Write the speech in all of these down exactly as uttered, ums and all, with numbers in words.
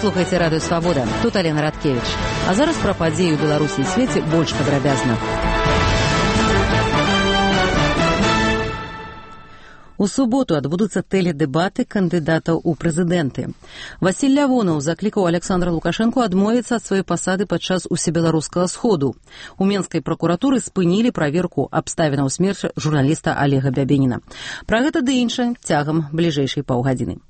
слухаеце радыё «Свабода». Тут Алена Радкевіч. А зараз пра падзеі ў Беларусі і свеце больш падрабязна. У суботу адбудуцца тэледэбаты кандыдатаў у прэзідэнты. Васіль Лявонаў заклікаў Александра Лукашэнку адмовіцца ад сваёй пасады падчас усебеларускага сходу. У Менскай пракуратуры спынілі праверку абставінаў смерці журналіста Олега Бябеніна. Пра гэта ды іншае цягам бліжэйшай паўгадзіны.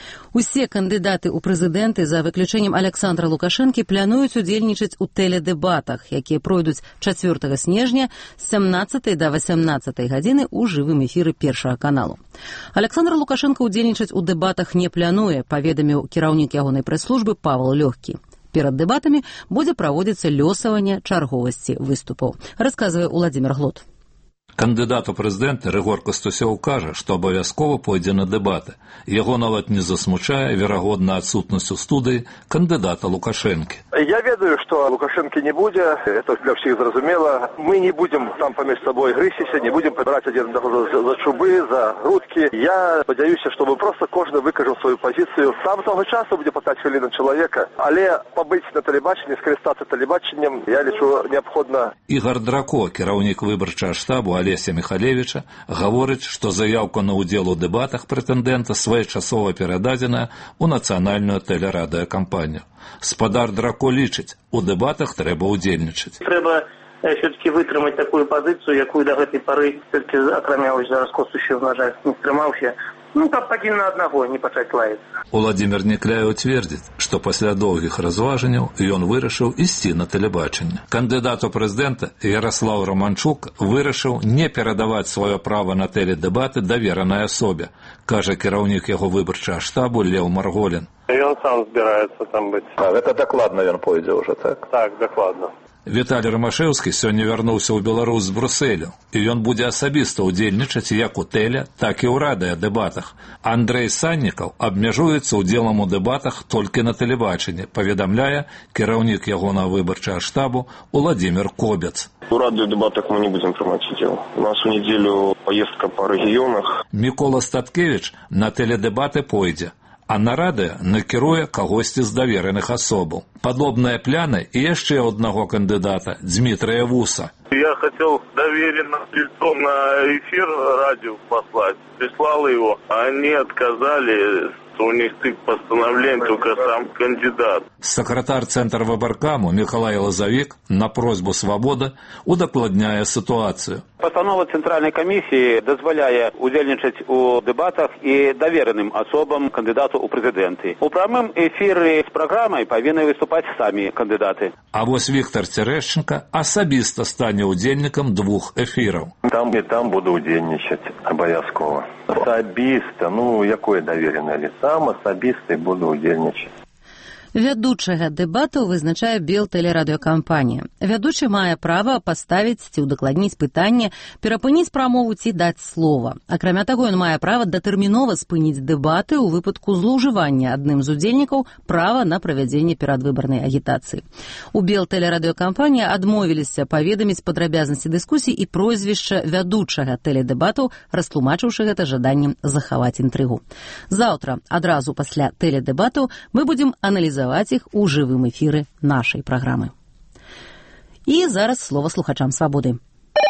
Усе кандыдаты ў прэзідэнты, за выключэннем Александра Лукашэнкі, плануюць удзельнічаць у тэледэбатах, якія пройдуць чацвёртага снежня з сямнаццатай да васямнаццатай гадзіны ў жывым эфіры першага каналу. Александр Лукашэнка удзельнічаць у дэбатах не плануе, паведаміў кіраўнік ягонай прэс-службы Павел Лёгкі. Перад дэбатамі будзе праводзіцца лёсаванне чарговасці выступаў, расказвае Уладзімір Глот. Кандыдат у прэзідэнты Рыгор Кастусёў кажа, што абавязкова пойдзе на дэбаты. Яго нават не засмучае, верагодна, адсутнасць у студыі кандыдата Лукашэнкі. Я ведаю, што Лукашэнкі не будзе, это для ўсіх зразумела. Мы не будзем там паміж сабой грызціся, не будзем падбіраць адзін аднаго за, за чубы, за грудкі. Я спадзяюся, што мы проста кожны выкажам сваю пазіцыю. Сам того часу будзе па пяць хвілін чалавека, але пабыць на тэлебачанні, скарыстацца тэлебачаннем, я лічу неабходна. Ігар Драко, кіраўнік выбарчага штабу Алеся Михалевича, гаворыць, што заяўка на ўдзел у дэбатах прэтэндэнта своечасова перададзена ў нацыянальную тэлерадыёкампанію. Спадар Драко лічыць, у дэбатах трэба ўдзельнічаць. Трэба все-таки вытрымаць такую пазіцыю, якую да гэтай пары толькі акрамя вось зараз Костусёў, на жаль, не стрымаўся. Ну, каб адзін на аднаго не пачаць лаяцца. Уладзімір Некляеў цвердзіць, што пасля доўгіх разважанняў ён вырашыў ісці на тэлебачанне. Кандыдат у прэзідэнта Яраслаў Романчук вырашыў не перадаваць сваё права на тэледэбаты даверанай асобе, кажа кіраўнік яго выбарчага штабу Леў Марголін. Ён сам збіраецца там быць. А гэта дакладна ён пойдзе ўжо, так? Так, дакладна. Віталій Рамашэўскі сёння вярнуўся ў Беларусь з Брусэлю, і ён будзе асабіста ўдзельнічаць як у тэле, так і ў радыёдэбатах. Андрэй Саннікаў абмяжуецца ўдзелам у дэбатах толькі на тэлебачанні, паведамляе кіраўнік ягонага выбарчага штабу Уладзімір Кобец. У радыёдэбатах мы не будем прымаць удзел. У нас у нядзелю поездка па рэгіёнах. Мікола Статкевіч на тэледэбаты пойдзе, а на радыё накіруе кагосьці з давераных асобаў. Падобныя пляны і яшчэ аднаго кандыдата, Дмітрия Вуса. Я хотел доверенным лицом на эфир радио послать. Прислал его, а они отказали. У них тык постановление, только сам кандидат. Сакратар Цэнтра выбаркаму Мікалай Лазавік на просьбу «Свабода» удакладняе сітуацыю. Пастанова Цэнтральнай камісіі дазваляе удзельнічаць у дэбатах і давераным асобам кандыдату ў прэзідэнты. У прамым эфіры з праграмай павінны выступаць самі кандыдаты. А вось Віктор Цярэшченка асабіста стане удзельнікам двух эфіраў. Там і там буду удзельнічаць абавязкова. Асабіста, ну, якое даверенае лицо? Сам асабіста буду удзельнічаць. Вядучага дэбатаў вызначае Белтэлерадыёкампанія. Вядучы мае права паставіць ці ўдакладніць пытанне, перапыніць прамову ці даць слова. Акрамя таго, ён мае права датэрмінова спыніць дэбаты ў выпадку злоўжывання адным з удзельнікаў права на правядзенне перадвыбарнай агітацыі. У Белтэлерадыёкампаніі адмовіліся паведаміць падрабязнасці дыскусій і прозвішча вядучага тэледэбатаў, растлумачыўшы гэта жаданнем захаваць інтрыгу. Заўтра, адразу пасля тэледэбатаў, мы будзем аналізаваць іх у жывым эфіры нашай праграмы. І зараз слова слухачам «Свабоды».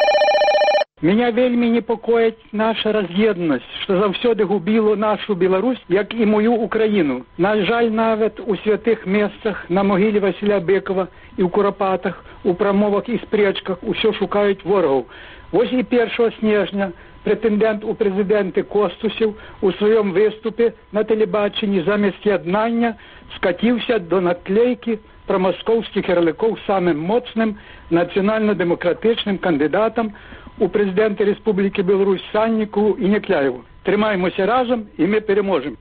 Меня вельмі непокоіць наша раз'еднасць, што заўсёды губіло нашу Беларусь, як і мою Украіну. На жаль, нават у святых месцах, на могілі Васіля Быкова і ў Курапатах, у прамовах і спрэчках усё шукаюць ворагаў. Вось і першага снежня прэтэндэнт у прэзідэнты Костусёў у сваём выступе на тэлебачанні замест яднання скаціўся до наклейкі пра маскоўскіх ярлыкоў самым моцным нацыянальна-дэмакратычным кандыдатам у прэзідэнты Рэспублікі Беларусь Саннікову і Некляеву. Трымаемся разам, і мы переможем.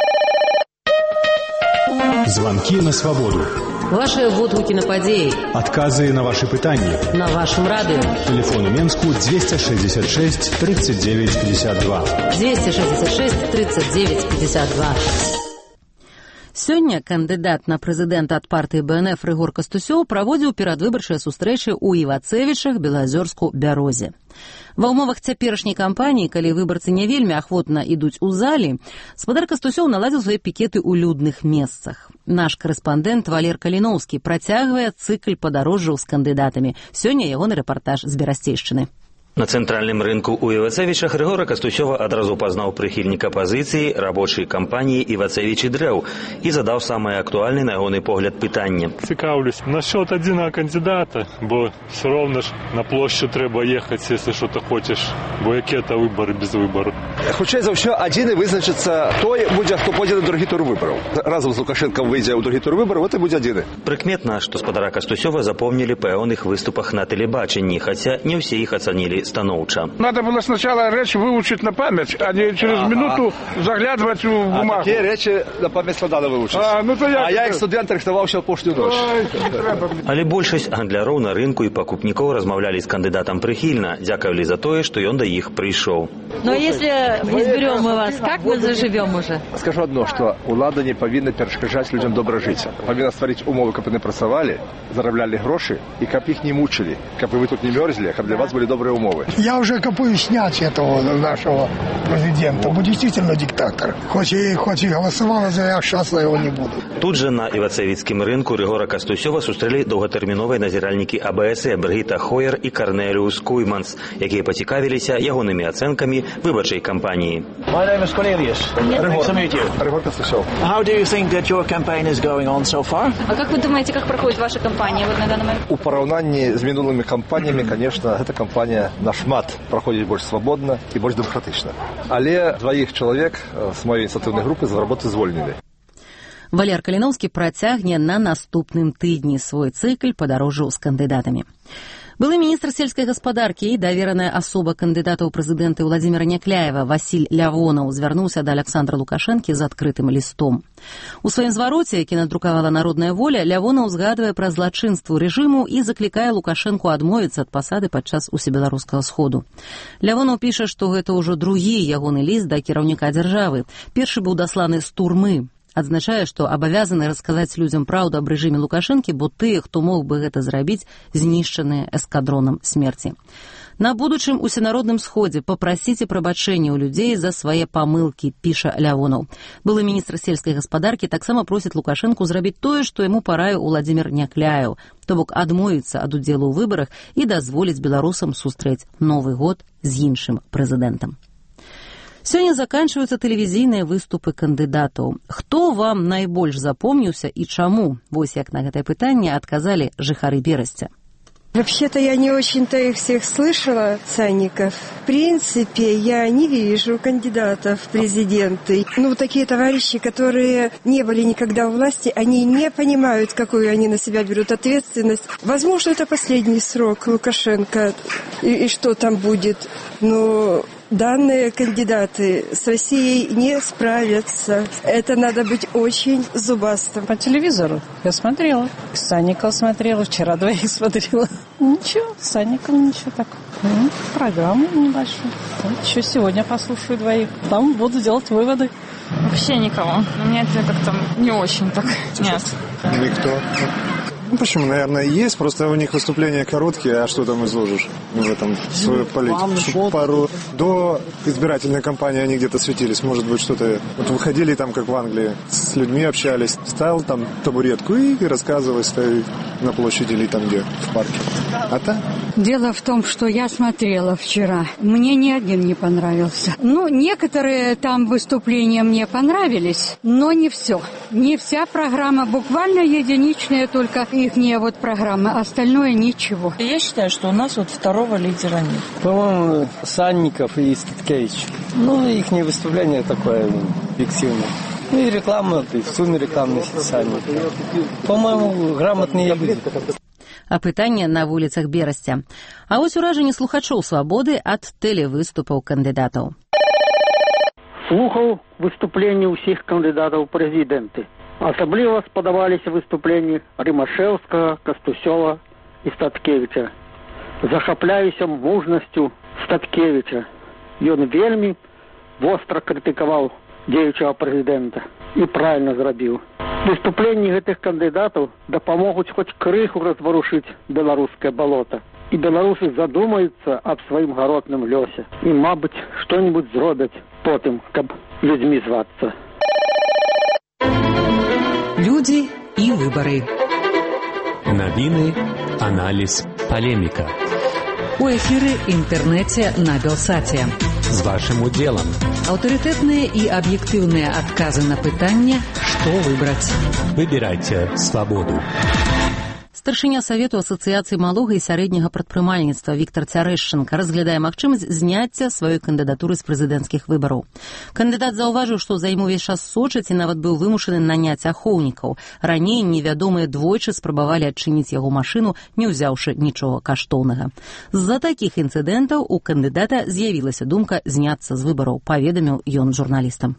Звонки на свободу. Ваши водгуки на падеи. Отказы на ваши пытания. На вашем радио. Телефон у Менску двести шестьдесят шесть тридцать девять пятьдесят два. двести шестьдесят шесть тридцать девять пятьдесят два. Сёння кандыдат на прэзідэнта ад партыі Бэ Эн Эф Рыгор Кастусёў праводзіў перадвыбарчыя сустрэчы ў Івацэвічах, Белаазёрску, Бярозе. Ва ўмовах цяперашняй кампаніі, калі выбарцы не вельмі ахвотна ідуць у залі, спадар Кастусёў наладзіў свае пікеты ў людных месцах. Наш корэспандэнт Валер Каліноўскі працягвае цыкль падарожжаў з кандыдатамі. Сёння ягоны рэпартаж з Берасцейшчыны. На цэнтральным рынку ў Івацэвічах Рыгора Кастусёва адразу пазнаў прыхільніка пазіцыі рабочай кампаніі «Івацэвічы дрэў» і задаў самае актуальнае на ягоны погляд пытанне. Цікаўлюсь насчет адзінага кандидата, бо все равно ж на площу трэба ехаць, если что-то хочеш, бо якія-то выборы без выбору. Хутчэй за ўсё адзін і вызначыцца той будзе, хто пойдзе на другі тур выбораў. Разам з Лукашенком выйдзе ў другі тур выбораў, это будзе адзіны. Прыкметна, што спадара Кастусёва запомнілі па ягоных выступах на тэлебачанні, хаця не ўсе іх ацанілі становча. Надо было сначала речь выучить на память, а не через а, минуту а, заглядывать в бумагу. А такие речи на память надо выучить. А, ну, то я, а я як студент рыхтаваўся апошнюю ноч. Але большасць гандляроў на рынку і пакупнікоў размаўлялі з кандыдатам прыхільна, дзякавалі за тое, што ён да іх прыйшоў. Но если не изберем мы вас, как мы заживем уже? Скажу одно, что улада не повинна перешкаджаць людям добра жыць. Повинна стварыць умовы, каб яны працавалі, зараблялі грошы і каб іх не мучылі, каб вы тут не мерзли, каб для вас были добрые умовы. Я уже копаю снять этого нашего президента. Он действительно диктатор. Хоть и, хоть и голосовала за я, сейчас я его не буду. Тут же на Івацэвіцкім рынку Рыгора Кастусёва сустрэлі доўгатэрміновыя назіральнікі А Бэ Эс Э Бргіта Хоер і Карнеліус Куйманс, якія пацікавіліся ягонымі ацэнкамі выбарчай кампаніі. My name is Cornelius. Nice to meet you. Рыгор Кастусёв. How do you think that your campaign is going on so far? А как вы думаете, как проходит ваша кампания вот на данный момент? У параўнанні з мінулымі кампаніямі, конечно, эта кампанія нашмат праходзіць больш свабодна і больш дэмакратычна. Але дваіх чалавек з маёй ініцыятыўнай групы з работы звольнілі. Валер Каліноўскі працягне на наступным тыдні свой цыкль падарожжаў з кандыдатамі. Былы міністр сельскай гаспадаркі і давераная асоба кандыдата ў прэзідэнты Владзіміра Някляева Васіль Лявонаў звярнуўся да Аляксандра Лукашэнкі з адкрытым лістом. У сваім звароце, які надрукавала Народная воля, Лявонаў згадвае пра злачынству рэжыму і заклікае Лукашэнку адмовіцца ад пасады падчас усебеларускага сходу. Лявонаў піша, што гэта ўжо другі ягоны ліст да кіраўніка дзяржавы. Першы быў дасланы з турмы. Адзначае, што абавязаны расказаць людзям праўду аб рэжыме Лукашэнкі, бо тыя, хто мог бы гэта зрабіць, знішчаныя эскадронам смерці. На будучым усенародным сходзе папрасіце прабачэння ў людзей за свае памылкі, піша Лявонаў. Былы міністр сельскай гаспадаркі таксама просіць Лукашэнку зрабіць тое, што яму параіў Владзімір Някляеў, то бок адмовіцца ад удзелу ў выбарах і дазволіць беларусам сустрэць Новы год з іншым прэзідэнтам. Сёння заканчиваются тэлевізійныя выступы кандыдатаў. Хто вам найбольш запомніўся і чаму? Вось як на гэтае пытанне адказалі жыхары Берасця. Вообще-то я не очень-то их всех слышала, Санников. В принципе, я не вижу кандидатов в президенты. Ну, такие товарищи, которые не были никогда у власти, они не понимают, какую они на себя берут ответственность. Возможно, это последний срок Лукашенко, и, и что там будет. Но данные кандидаты с Россией не справятся. Это надо быть очень зубастым. По телевизору я смотрела. Санников смотрела, вчера двоих смотрела. Ничего, Санников ничего так. Ну, программу небольшую. Вот еще сегодня послушаю двоих. Там буду делать выводы. Вообще никого. Мне это как-то не очень так. Нет. Никто. Ну, почему, наверное, есть, просто у них выступления короткие, а что там изложишь в этом свою политику? Пару до избирательной кампании они где-то светились, может быть, что-то... Вот выходили там, как в Англии, с людьми общались, ставил там табуретку и рассказывал, ставил на площади или там где, в парке. А так? Дело в том, что я смотрела вчера, мне ни один не понравился. Ну, некоторые там выступления мне понравились, но не все. Не вся программа, буквально единичная только ихняя вот программа, остальное ничего. Я считаю, что у нас вот второго лидера нет. По-моему, Санников и Статкевич. Ну, их выступление такое фиктивное. Ну и реклама, и в сумме рекламные сами. По-моему, грамотные люди. Апытанне на вуліцах Берасця. А вось уражанне слухачоў свабоды ад тэлевыступаў кандыдатаў. Слухаў выступленні ўсіх кандыдатаў ў прэзідэнты. Асабліва спадабаліся выступленні Рымашэўскага, Кастусёва і Статкевіча. Захапляюся мужнасцю Статкевіча. Ён вельмі востра крытыкаваў дзеючага прэзідэнта і правільна зрабіў. Выступленні гэтых кандыдатаў дапамогуць хоць крыху разварушыць беларускае балота. І беларусы задумаюцца аб сваім гаротным лёсе. І, мабыць, што-нибудь зробяць потым, каб людзьмі звацца. Люди и выборы. Новины, анализ, полемика. У эфире интернете на Белсате. С вашим уделом. Авторитетные и объективные отказы на пытание, что выбрать. Выбирайте свободу. Старшыня Савету Асацыяцыі малога і сярэдняга прадпрымальніцтва Віктор Цярэшчанка разглядае магчымасць зняцця сваёй кандыдатуры з прэзідэнцкіх выбараў. Кандыдат заўважыў, што за ім увесь час сочаць і нават быў вымушаны наняць ахоўнікаў. Раней невядомыя двойчы спрабавалі адчыніць яго машыну, не ўзяўшы нічога каштоўнага. З-за такіх інцыдэнтаў у кандыдата з'явілася думка зняцца з выбараў, паведаміў ён журналістам.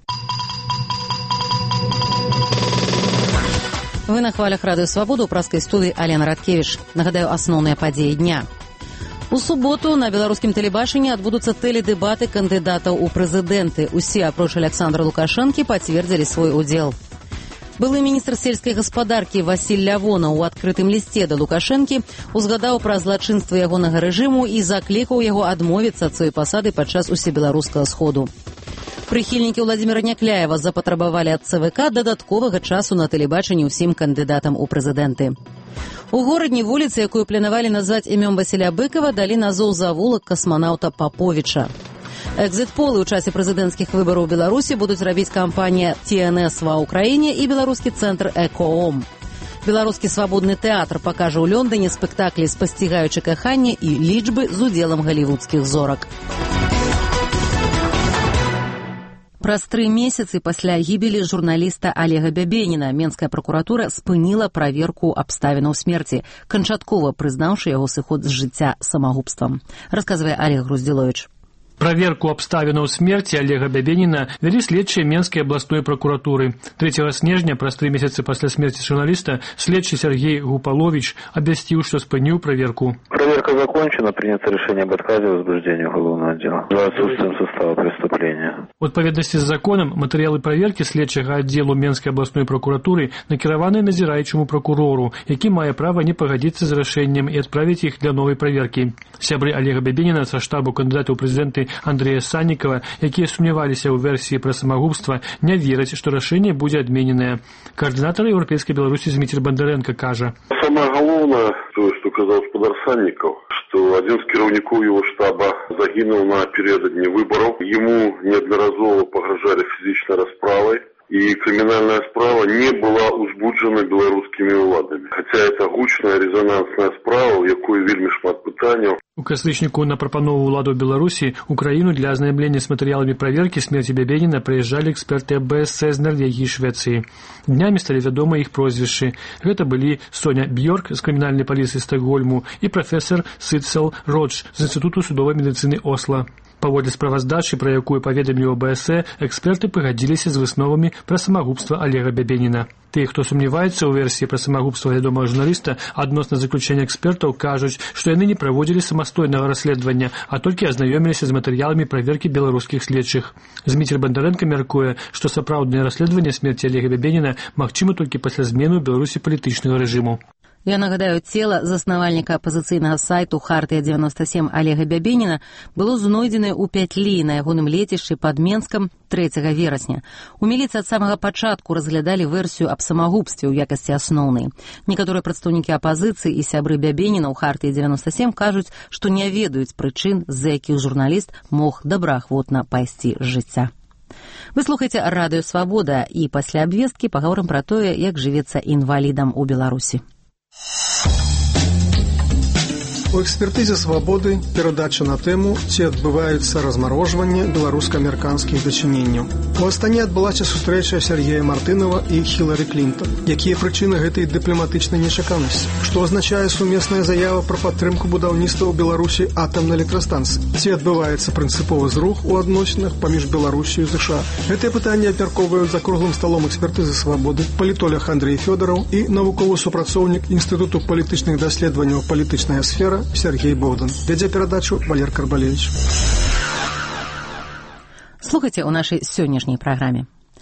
Вы на хвалях Радыё Свабода, у праскай студыі Алена Радкевіч. Нагадаю, асноўныя падзеі дня. У суботу на беларускім тэлебачанні адбудуцца тэледэбаты кандыдатаў у прэзідэнты. Усе, апроч Александра Лукашэнкі, пацвердзілі свой удзел. Былы міністр сельскай гаспадаркі Васіль Лявонаў у адкрытым лісце да Лукашэнкі узгадаў пра злачынствы ягонага рэжыму і заклікаў яго адмовіцца ад сваёй пасады падчас усебеларускага сходу. Прыхільнікі Владзіміра Някляева запатрабавалі ад ЦВК дадатковага часу на тэлебачанні ўсім кандыдатам у прэзідэнты. У горадні вуліцы, якую планавалі назваць імём Васіля Быкова, далі назоў завулак касманаўта Паповіча. Экзіт-полы ў часе прэзідэнцкіх выбараў у Беларусі будуць рабіць кампанія Ті Эн Эс ва ўкраіне і беларускі цэнтр Экоом. Беларускі свабодны тэатр пакажа ў Лондоне спектаклі «Спасцігаючы каханне» і «Лічбы» з удзелам галівудскіх зорак. Праз тры месяцы пасля гібелі журналіста Олега Бябеніна менская пракуратура спыніла праверку абставінаў смерці, канчаткова прызнаўшы яго сыход з жыцця самагубствам. Расказвае Олег Груздзіловіч. Проверку обставинаў смерти Олега Бябеніна вели следчие Менской областной прокуратуры. трэцяга снежня, праз тры месяцы после смерти журналиста, следчий Сергей Гуполович объяснил, что спынил проверку. Проверка закончена, принято решение об отказе в возбуждении уголовного дела за отсутствием состава преступления. В адпаведнасці з законом матэрыялы проверки следчага отделу Менской областной прокуратуры накіраваны назіраючаму прокурору, які мае права не пагадзіцца з рашэннем і адправіць іх для новай проверки. Сябры Олега Бябеніна са штабу кандыдата ў прэзідэнты Андрея Санникова, якія сумняваліся ў версіі пра самагубства, не вераць, што рашэнне будзе адмененае. Координатор Европейской Беларуси Дмитрий Бондаренко кажа. Самое главное, то, что сказал господар Санников, что один из кіраўнікоў его штаба загинул напередодні выборов. Ему неодноразово погрожали физичной расправой. И криминальная справа не была узбуджена белорусскими владами. Хотя это гучная резонансная справа, у якой вельмі шмат пытанняў. У кастрычніку на прапанову ўладаў Беларусі Украіну для азнаямлення з матэрыяламі праверкі смерці Бябеніна прыязджалі эксперты А Б С С з Норвегіі і Швецыі. Днямі сталі вядома іх прозвішчы. Гэта былі Соня Бьорк з крымінальнай паліцыі Стокгольму і прафесор Сыцел Родж з Інстытуту судовай медыцыны Осла. Паводле справаздачы, пра якую паведаміў А Б С С, эксперты пагадзіліся з высновамі пра самагубства Олега Бябеніна. Тыя, хто сумняваецца ў версіі пра самагубства вядомага журналіста, адносна заключэння экспертаў кажуць, што яны не праводзілі самастойнага расследавання, а толькі азнаёміліся з матэрыяламі праверкі беларускіх следчых. Дмітрий Бондаренко мяркуе, што сапраўднае расследаванне смерці Олега Бябеніна магчыма толькі пасля змены ў Беларусі палітычнага рэжыму. Я нагадаю, цела заснавальніка апазіцыйнага сайту «Хартыя девяносто семь» Олега Бябеніна было знойдзенае ў Пятлі на ягоным лецішчы пад Менскам трэцяга верасня. У міліцыі ад самага пачатку разглядалі версію аб самагубстве ў якасці асноўнай. Некаторыя прадстаўнікі апазіцыі і сябры Бябеніна ў «Хартыі девяносто семь» кажуць, што не ведаюць прычын, з-за якіх журналіст мог добраахвотна пайсці з жыцця. Вы слухаеце Радыё Свабода, і пасля абвесткі пагаворым пра тое, як жывецца інвалідам у Беларусі. У экспертызе «Свабоды» перадача на тэму, ці адбываецца размарожванне беларуска-амерыканскіх дачыненняў. У Астане адбылася сустрэча Сергея Мартынова і Хілары Клінтон. Якія прычыны гэтай дыпламатычнай нечаканасці? Што азначае сумесная заява пра падтрымку будаўніцтва ў Беларусі атамнай электрастанцыі? Ці адбываецца прынцыповы зрух у адносінах паміж Беларусію і ЗША? Гэтыя пытанні абмяркоўваюць за круглым сталом экспертызы «Свабоды» палітолог Андрей Фёдораў і навуковы супрацоўнік Інстытуту палітычных даследаванняў «Палітычная сфера» Сергей Богдан. Вядзе перадачу Валер Карбалевич. Слухайце ў нашай сённяшняй праграме.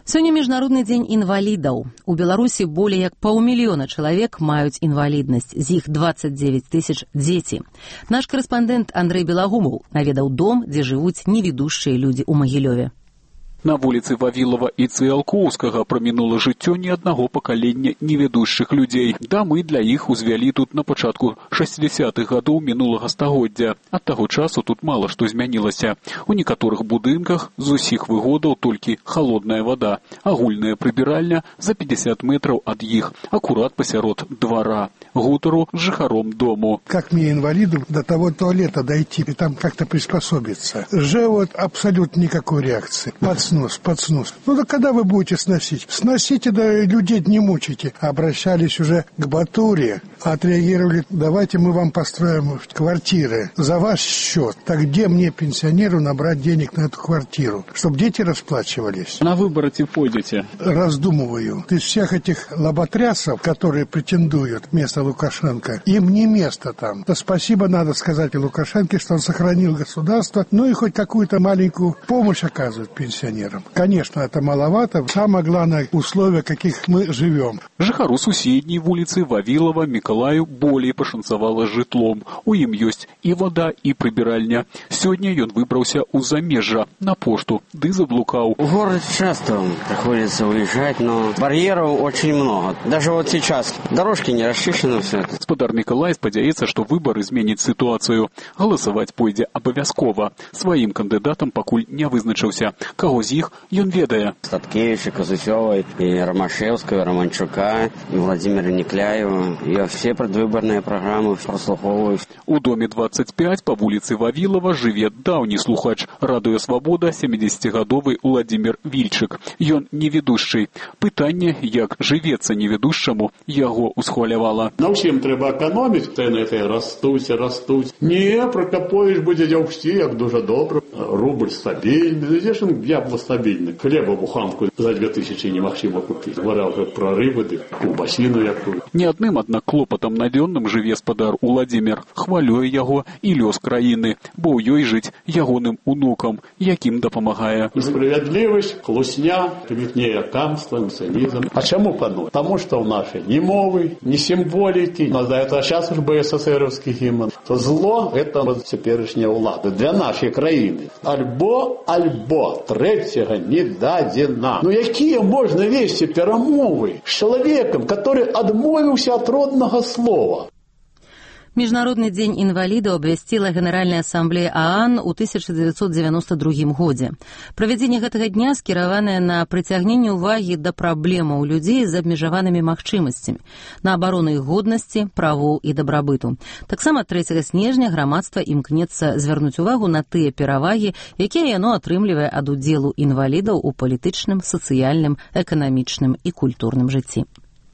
Сёння міжнародны дзень інвалідаў. У Беларусі болей як паўмільёна чалавек маюць інваліднасць, з іх двадцать девять тысяч дзеці. Наш корэспандэнт Андрэй Белагумоў наведаў дом, дзе жывуць невідушчыя людзі ў Магілёве. На вуліцы Вавілова і Цыялкоўскага прамінула жыццё не аднаго пакалення невядушчых людзей. Дамы для іх узвялі тут на пачатку шэсцідзясятых гадоў мінулага стагоддзя. Ад таго часу тут мала што змянілася. У некаторых будынках з усіх выгодаў толькі халодная вада. Агульная прыбіральня за пятьдесят метраў ад іх, акурат пасярод двара. Гутару з жыхаром дому. Как мне, инвалиду, до того туалета дойти и там как-то приспособиться? Живот абсолютно никакой реакции. Подснос, подснос. Ну да когда вы будете сносить? Сносите, да людей не мучите. Обращались уже к Батуре, отреагировали: давайте мы вам построим квартиры за ваш счет. Так где мне, пенсионеру, набрать денег на эту квартиру, чтобы дети расплачивались? На выборы пойдете? Раздумываю. Из всех этих лоботрясов, которые претендуют вместо Лукашенко, им не место там. Да спасибо надо сказать и Лукашенко, что он сохранил государство, ну и хоть какую-то маленькую помощь оказывает пенсионерам. Конечно, это маловато. Самое главное, условия, в каких мы живем. Жыхару суседняй вуліцы Вавілова Мікалаю болей пашанцавала жытлом. У ім ёсць і вода, і прыбіральня. Сёння ён выбраўся ў замежжа на пошту, ды заблукаў. В город часто приходится уезжать, но барьеров очень много. Даже вот сейчас дорожки не расчищены. Гаспадар Мікалай спадзяецца, што выбары зменяць сітуацыю. Галасаваць пойдзе абавязкова. Сваім кандыдатам пакуль не вызначыўся. Каго з іх ён ведае? Статкевича, Казусёвой, и Ромашевского, и Романчука, и Владимира Никляева. Я все предвыборные программы прослуховываю. У доме двадцать пять по вуліцы Вавілова жыве даўні слухач радыё «Свабода» сямідзесяцігадовы Владимир Вільчык. Ён неведушчы. Пытанне, як жывецца неведушчаму, яго усхвалявала. На ўсім трэба эканоміць, цэны гэтыя растуць і растуць. Не, Прокопович будзе дзяўсці, як дуже добра. Рубль стабільны. Дзе ж я б стабільны? Хлеба буханку за две тысячи немагчыма купіць. Говоря ўжо пра рыбы, ды кубасіну якую. Не адным, аднак, клопатам надзённым жыве спадар Уладзімір. Хвалюе яго і лёс краіны, бо ў ёй жыць ягоным унукам, якім дапамагае. Несправядлівасць, хлусня, квітнее камства, цинизм. А чаму пану? Таму што ў нашай ні мовы, ні символики. Но за это сейчас уж БССРовский гимн. То зло — это вот теперешняя улада для нашей краины. Альбо, альбо, третьего не дадзена. Ну якія можна весці перамовы з чалавекам, который адмовіўся ад роднага слова? Міжнародны дзень інвалідаў абвясціла Генеральная асамблея ААН у тысяча девятьсот девяносто другім годзе. Правядзенне гэтага дня скіраванае на прыцягненне ўвагі да праблемаў людзей з абмежаванымі магчымасцямі, на абарону іх годнасці, правоў і дабрабыту. Таксама трэцяга снежня грамадства імкнецца звярнуць увагу на тыя перавагі, якія яно атрымлівае ад удзелу інвалідаў у палітычным, сацыяльным, эканамічным і культурным жыцці.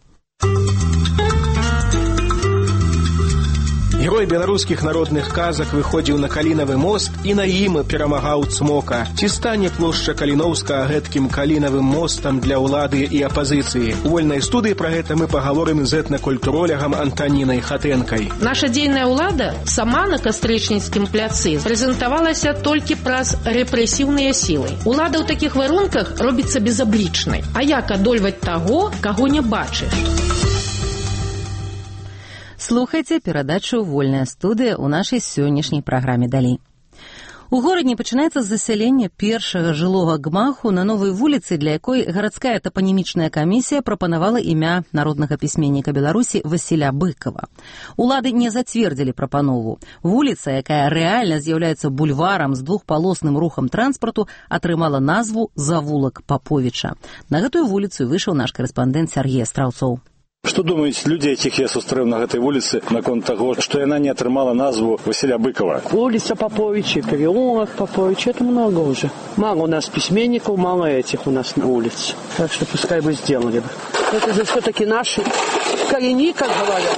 Герой беларускіх народных казак выходзіў на Калінавы мост і на ім перамагаў цмока. Ці стане плошча Каліноўскага гэткім калінавым мостам для ўлады і апазіцыі? У вольнай студыі пра гэта мы пагаворым з этнакультуролягам Антанінай Хатэнкай. Наша дзейная ўлада сама на Кастрычніцкім пляцы прэзентавалася толькі праз рэпрэсіўныя сілы. Улада ў такіх варунках робіцца безаблічнай. А як адольваць таго, каго не бачыш? Слухайце перадачу «Вольная студыя» у нашай сённяшняй праграме далей. У горадні пачынаецца засяленне першага жылога гмаху на новай вуліцы, для якой гарадская тапанімічная камісія прапанавала імя народнага пісьменніка Беларусі Васіля Быкова. Улады не зацвердзілі прапанову. Вуліца, якая рэальна з'яўляецца бульварам з двухпалосным рухам транспарту, атрымала назву «Завулак Паповіча». На гэтую вуліцу выйшаў наш корэспандэнт Сергей Страўцоў. Што думаюць людзі, якіх я сустрэў на гэтай вуліцы, наконт таго, што яна не атрымала назву Васіля Быкова? Улица Поповича, переулок Поповича, это много уже. Мало у нас письменников, мало этих у нас на улице. Так что пускай бы сделали бы. Это же все-таки наши корени, как говорят.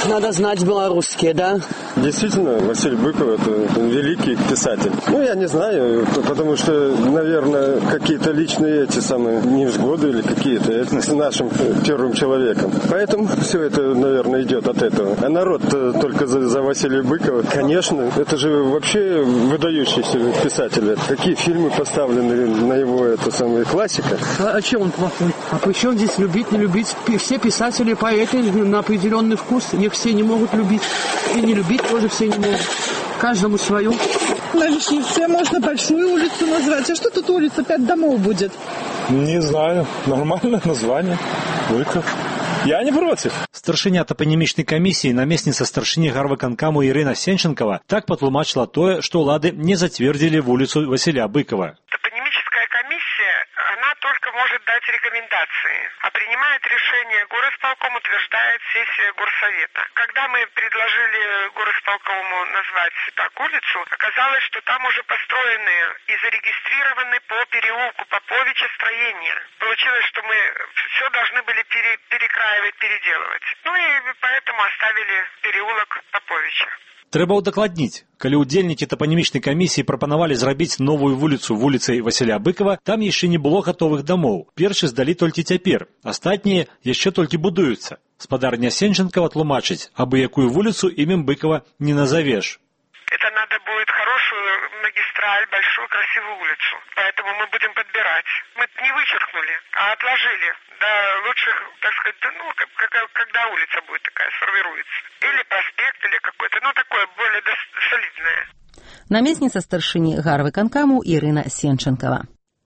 надо знать белорусский, да? Действительно, Василий Быков – это великий писатель. Ну, я не знаю, потому что, наверное, какие-то личные эти самые невзгоды или какие-то это с нашим первым человеком. Поэтому все это, наверное, идет от этого. А народ только за, за Василия Быкова. Конечно, это же вообще выдающийся писатель. Какие фильмы поставлены на его, это самая классика. А, а чем он плохой? А при чем здесь любить, не любить? Все писатели, поэты на определенный вкус, их все не могут любить. И не любить тоже все не могут. Каждому свое. На Вишневце можно большую улицу назвать. А что тут улица? Пять домов будет. Не знаю. Нормальное название. Быков. Я не против. Старшыня тапанімічнай камісіі, намесніца старшыні гарвыканкаму Ірына Сенченкова так патлумачыла тое, што ўлады не зацвердзілі вуліцу Василя Быкова. Топонимическая комиссия, она только может дать рекомендации, а принимает решение горосполком, утверждает сессия горсовета. Когда мы предложили горосполкому назвать так улицу, оказалось, что там уже построены и зарегистрированы по переулку Поповича строения. Получилось, что мы все должны были пере, перекраивать, переделывать. Ну и поэтому оставили переулок Поповича. Трэба ўдакладніць, калі ўдзельнікі тапанімічнай камісіі прапанавалі зрабіць новую вуліцу вуліцай Василя Быкова, там яшчэ не было гатовых дамоў. Першы здалі толькі цяпер, астатнія яшчэ толькі будуюцца. Спадарня Сенченкова тлумачыць, абы якую вуліцу імем Быкова не назовешь. Это надо будет хорошую магистраль, большую красивую улицу. Поэтому мы будем подбирать. Мы не вычеркнули, а отложили. До лучших, так сказать, ну, когда улица будет такая, сформируется. Или проспект, или какой-то, ну, такое более солидное. Намесніца старшыні гарвыканкаму Ірына Сенченкова.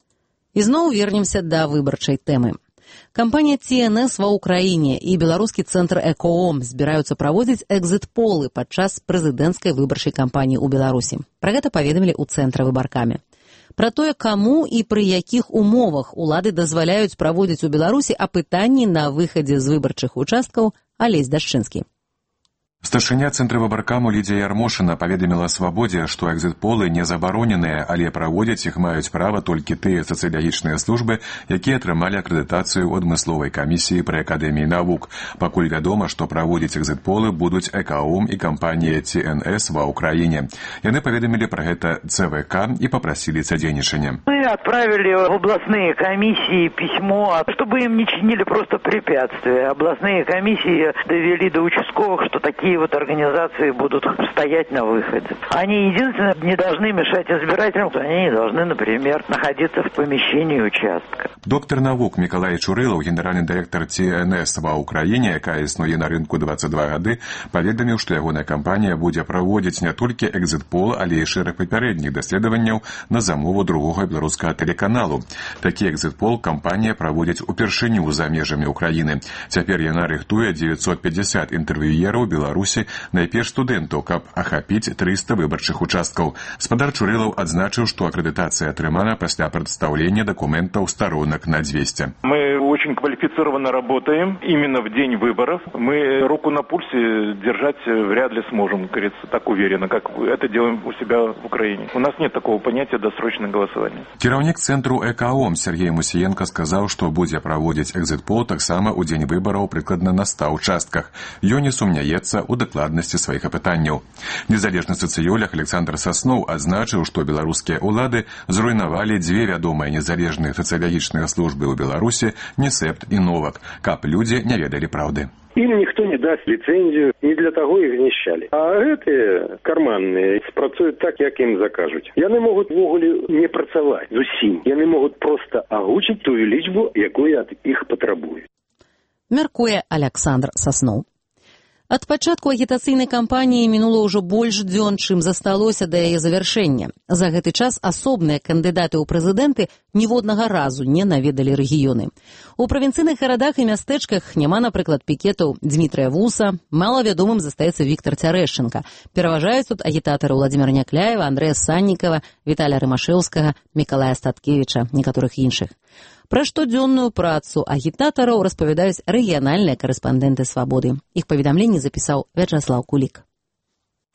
Ізноў вернемся да выбарчай тэмы. Кампанія Ці Эн Эс ва ўкраіне і беларускі цэнтр Экоом збіраюцца праводзіць экзіт-полы падчас прэзідэнцкай выбарчай кампаніі ў Беларусі. Пра гэта паведамілі ў цэнтры выбаркамі. Пра тое, каму і пры якіх умовах улады дазваляюць праводзіць у Беларусі апытанні на выхадзе з выбарчых участкаў Алесь Дашчынскі. Старшыня цэнтра выбаркаму Лідзія Ярмошына паведаміла Свабодзе, што экзіт-полы не забароненыя, але праводзіць іх маюць права толькі тыя сацыялагічныя службы, якія атрымалі акрэдытацыю ў адмысловай камісіі пры Акадэміі навук. Пакуль вядома, што праводзіць экзіт-полы будуць Экаом і кампанія Ці Эн Эс ва ўкраіне. Яны паведамілі пра гэта Цэ Вэ Ка і папрасілі садзейнічання. Мы отправили в областные комиссии письмо, чтобы им не чинили просто препятствия. Областные комиссии довели до участковых, что такие вот организации будут стоять на выходе. Они единственное не должны мешать избирателям, они не должны, например, находиться в помещении участка. Доктор навук Мікалай Чурылаў, генеральны дырэктар Ці Эн Эс ва ўкраіне, якая існуе на рынку дваццаць два гады, паведаміў, што ягоная кампанія будзе праводзіць не толькі экзіт-пол, але і шэраг папярэдніх даследаванняў на замову другога беларускага тэлеканалу. Такі экзіт-пол кампанія праводзіць упершыню за межамі ўкраіны. Цяпер яна рыхтуе дзевяцьсот пятьдесят інтэрв'юераў Беларусі, найперш студэнтаў, каб ахапіць трыста выбарчых участкаў. Спадар Чурылаў адзначыў, што акрэдытацыя атрымана пасля прадстаўлення дакументаў сторонок на двести. Мы очень квалифицированно работаем именно в день выборов. Мы руку на пульсе держать вряд ли сможем, говорится, так уверенно, как это делаем у себя в Украине. У нас нет такого понятия досрочное голосование. Кіраўнік цэнтру Экаом Сергей Мусіенко сказаў, што будзе праводзіць экзіт-пол таксама ў дзень выбараў прыкладна на ста участках. Ён не сумняецца ў дакладнасці сваіх апытанняў. Незалежны сацыёлог Александр Сасноў адзначыў, што беларускія ўлады зруйнавалі дзве вядомыя незалежныя сацыялагічныя службы ў Беларусі, Несепт і Новак, каб людзі не ведалі праўды. Им никто не даст лицензию, не для того их знищали. А гэтыя карманныя спрацуюць так, як ім закажуць. Яны могуць ввогуле не працаваць зусім. Яны могуць проста агучыць тую лічбу, якую ад іх патрабуюць. Мяркуе Александр Сасноў. Ад пачатку агітацыйнай кампаніі мінула ўжо больш дзён, чым засталося да яе завяршэння. За гэты час асобныя кандыдаты ў прэзідэнты ніводнага разу не наведалі рэгіёны. У правінцыйных гарадах і мястэчках няма, напрыклад, пікетаў Дмітрыя Вуса, малавядомым застаецца Віктар Цярэшчынка. Пераважаюць тут агітатары Владзіміра Някляева, Андрэя Саннікава, Віталя Рымашэўскага, Мікалая Статкевіча, некаторых іншых. Пра штодзённую працу агітатараў распавядаюць рэгіянальныя карэспандэнты «Свабоды». Іх паведамленні запісаў Вячаслаў Кулік.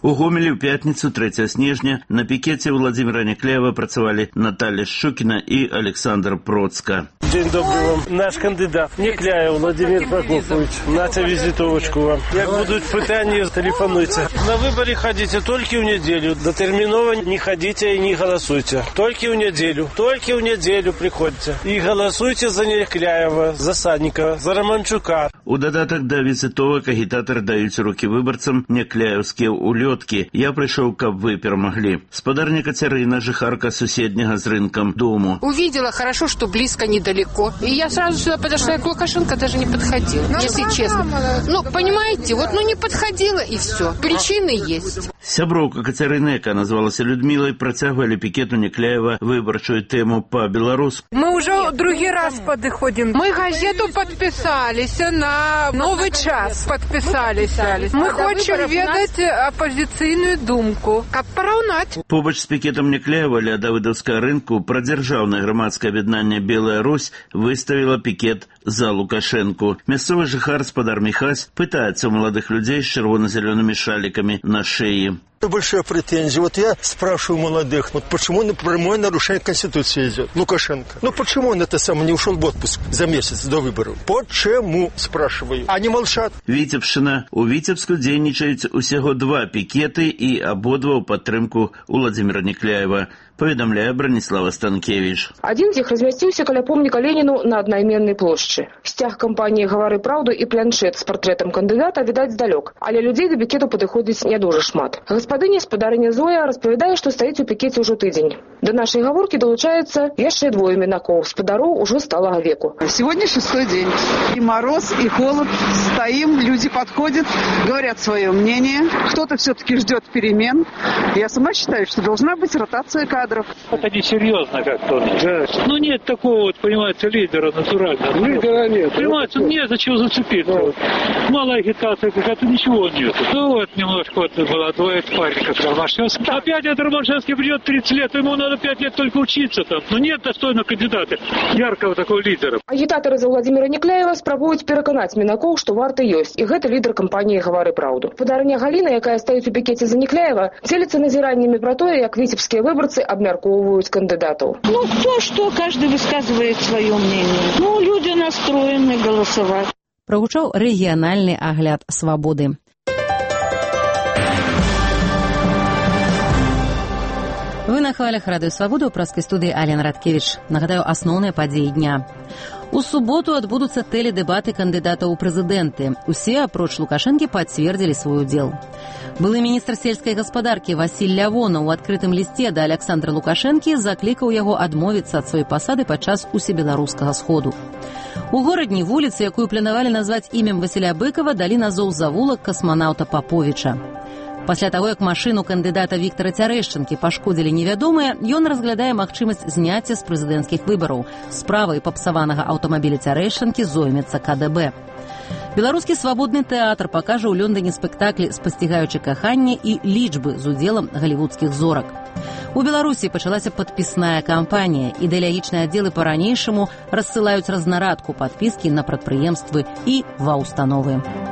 У Гомелі ў пятніцу трэцяга снежня на пікеце Владимира Никляева працавалі Наталья Щукина и Александр Процка. День добрый вам. Наш кандидат Никляев Владимир Прокофьевич. Нате визитовочку вам. Як будут пытания, телефонуйте. На выборы ходите только в неделю. Дотерминово не ходите и не голосуйте. Только в неделю. Только в неделю приходите. И голосуйте за Никляева, за Садникова, за Романчука. У додаток да візитовак агітатары даюць рукі выбарцам някляеўскія улёткі. Я прыйшоў, каб вы перамаглі. Спадарня Кацярына, жыхарка суседняга з рынкам дому. Увидела хорошо, что близко, недалеко. И я сразу сюда подошла, к Лукашенко даже не подходила, ну, если честно. Ну, понимаете, вот ну не подходила и все. Причины есть. Сяброўка Кацярыны, яка назвалася Людмилой, працягвалі пікету Никляева выбарчую тему по-беларуску. Мы уже другий раз подходим. Мы газету подписались на новый час. Подписались. Мы хотим ведать оппозиционную думку. Как поравнать. Побач з пікетом Никляева ля Давыдаўскага рынку прадзяржаўнае грамадскае аб'яднанне «Белая Русь» выставила пікет за Лукашенку. Мясцовы жыхар спадар Михась пытается у молодых людей с червоно-зелеными шаликами на шее. Большая претензия. Вот я спрашиваю молодых, вот почему на прямое нарушение Конституции идет Лукашенко? Ну почему он это сам не ушел в отпуск за месяц до выборов? Почему, спрашиваю? Они молчат. Витебщина. У Витебску дзейнічаюць усяго два пікеты и ободва ў падтрымку Владимира Никляева. Поведомляе Бранислава Станкевич. Один з іх размясціўся каля помніка Леніну на аднайменнай плошчы. Сцяг кампаніі «Гавары праўду» і планшет з партрэтам кандыдата відаць здалёк, але людзей да пікету падыходзіць не дужа шмат. Гаспадыня спадарыня Зоя распавядае, што стаіць у пікеце ўжо тыдзень. Да нашай гаворкі далучаецца яшчэ двое мінакоў, спадароў ужо сталага веку. Сегодня шестой день. И мороз, и холод. Стоим, люди подходят, говорят свое мнение. Кто-то все-таки ждет перемен. Я сама считаю, что должна быть ротация кадров. Это несерьезно как-то. Да. Ну нет такого, вот, понимаете, лидера натурального. Лидера нет. Понимаете, вот, нет, зачем зацепиться. Вот. Мало агитации, какая-то ничего нет. Ну вот немножко вот было двое парень, как Ромашевский. Опять этот Ромашевский придет тридцать лет, ему надо пять лет только учиться там. Но нет достойного кандидата, яркого такого лидера. Агітатары за Владимира Никляева спрабуюць пераканаць мінакоў, што варта ёсць. І гэта лідар кампаніі «Гавары праўду». Спадарыня Галіна, якая стаіць у пікеце за Никляева, дзеліцца назіраннямі пра тое, як віцебскія выбарцы обмярковывают кандидатов. Ну, то, что каждый высказывает свое мнение. Ну, люди настроены голосовать. Прогучаў рэгіянальны агляд «Свабоды». Вы на хвалях радыё «Свабода» ў праскай студыі Алена Радкевіч. Нагадаю, асноўныя падзеі дня. У суботу адбудуцца тэледэбаты кандыдатаў у прэзідэнты. Усе, апроч Лукашэнкі, пацвердзілі свой удзел. Былы міністр сельскай гаспадаркі Васіль Лявонаў у адкрытым лісце да Александра Лукашэнкі заклікаў яго адмовіцца ад сваёй пасады падчас усебеларускага сходу. У горадні вуліцы, якую планавалі назваць імем Васіля Быкова, далі назоў завулак касманаўта Паповіча. Пасля таго, як машыну кандыдата Віктара Цярэшчынкі пашкодзілі невядомыя, ён разглядае магчымасць зняцця з прэзідэнцкіх выбараў. Справай папсаванага аўтамабіля Цярэшчынкі зоймецца ка дэ бэ. Беларускі свабодны тэатр пакажа ў Лондоне спектаклі «Спасцігаючы каханне» і «Лічбы» з удзелам галівудскіх зорак. У Беларусі пачалася падпісная кампанія. Ідэалагічныя аддзелы па-ранейшаму рассылаюць разнарадку падпіскі на прадпрыемствы і ва ўстановы.